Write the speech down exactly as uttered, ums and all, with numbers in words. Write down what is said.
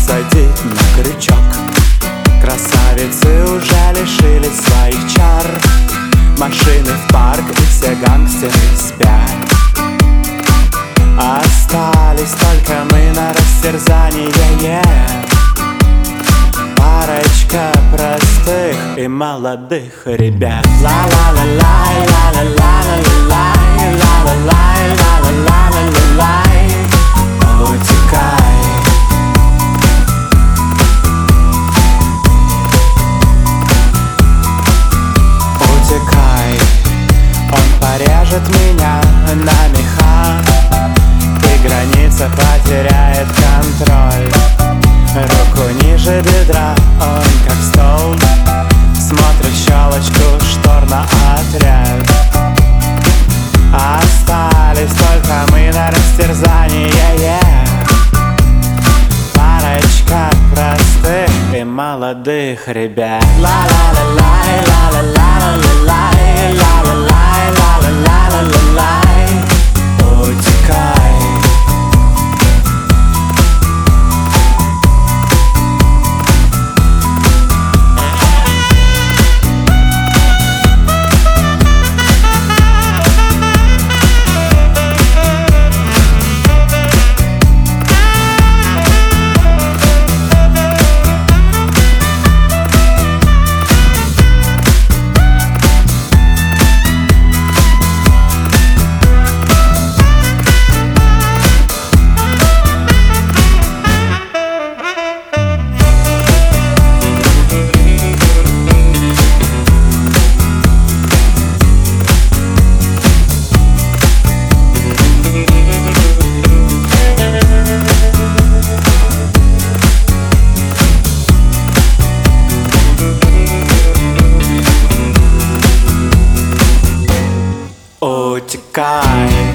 посадить на крючок. Красавицы уже лишились своих чар. Машины в парк и все гангстеры спят. Остались только мы на растерзание, yeah. Парочка простых и молодых ребят. Ла-ла-ла-лай, ла-ла-ла-ла-лай, ла-ла-лай, ла-ла-ла-ла-лай. Утекай. Утекай. Он порежет меня на меха, и граница потеряет контроль. Руку ниже бедра, он как стол, смотрит в щелочку штор на отряд. Остались только мы на растерзание, yeah. Парочка простых и молодых ребят. Ла-ла-ла-лай, ла-ла-ла-ла-лай, ла-ла-лай, ла-ла-ла-ла-лай. Утекай. Утекай.